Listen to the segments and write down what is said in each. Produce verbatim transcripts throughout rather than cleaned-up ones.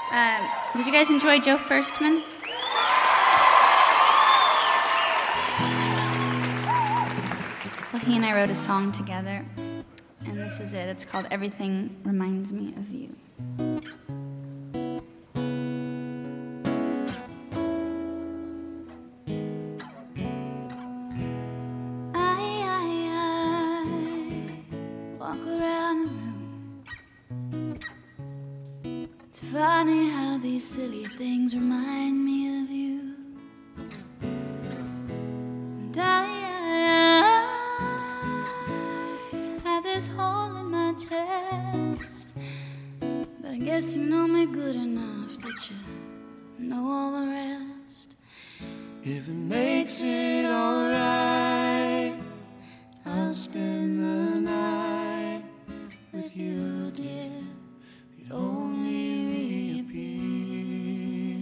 Um, did you guys enjoy Joe Firstman? Well, he and I wrote a song together, and this is it. It's called Everything Reminds Me of You. I, I, I walk around the room. It's funny how these silly things remind me of you. And I, I have this hole in my chest, but I guess you know me good enough that you know all the rest. If it makes it alright, I'll spend the night with you, dear. You'd only reappear,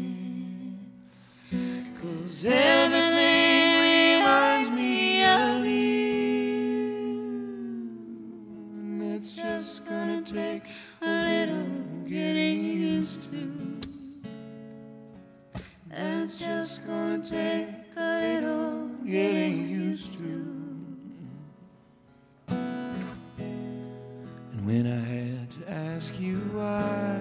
'cause everything reminds me of you, and it's just gonna take a little getting used to. That's just gonna take a little getting used to. And when I had to ask you why,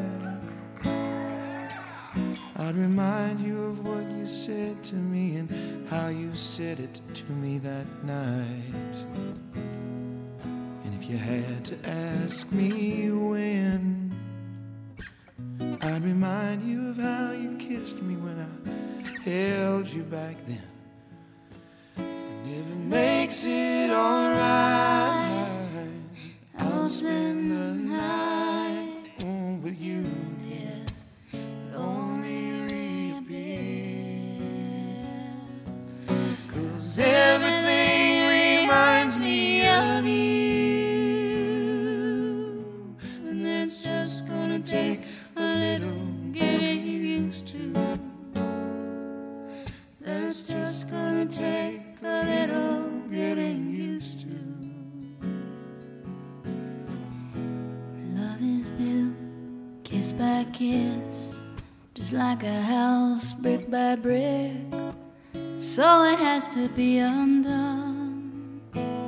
I'd remind you of what you said to me and how you said it to me that night. And if you had to ask me when, I'd remind you of how you kissed me when I held you back then. And if it makes it alright, I'll spend the night with you, dear. But only reappear, 'cause everything reminds me of you, and it's just gonna take a little getting used to. That's just gonna take a little getting used to. Love is built kiss by kiss, just like a house brick by brick, so it has to be undone.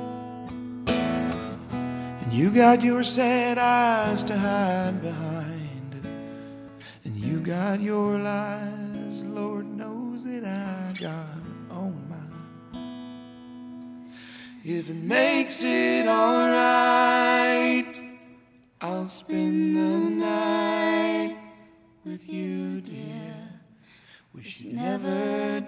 And you got your sad eyes to hide behind, and you got your lies, Lord knows that I got on mine. If it makes it alright, I'll spend the night with you, dear. Wish you never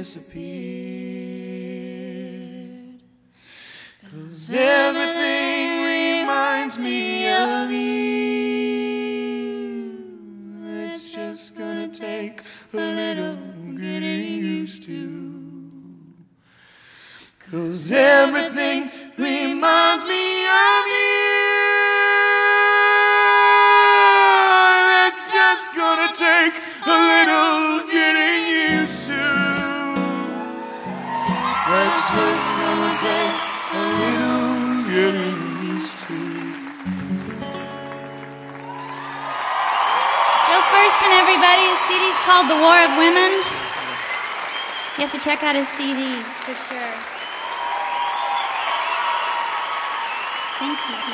disappeared, 'cause everything reminds me of you. It's just gonna take a little getting used to, 'cause everything reminds me of you. It's just gonna take a little getting used to. That's just gonna take a little getting used to. Joe Firstman, everybody. His C D's called The War of Women. You have to check out his C D for sure. Thank you.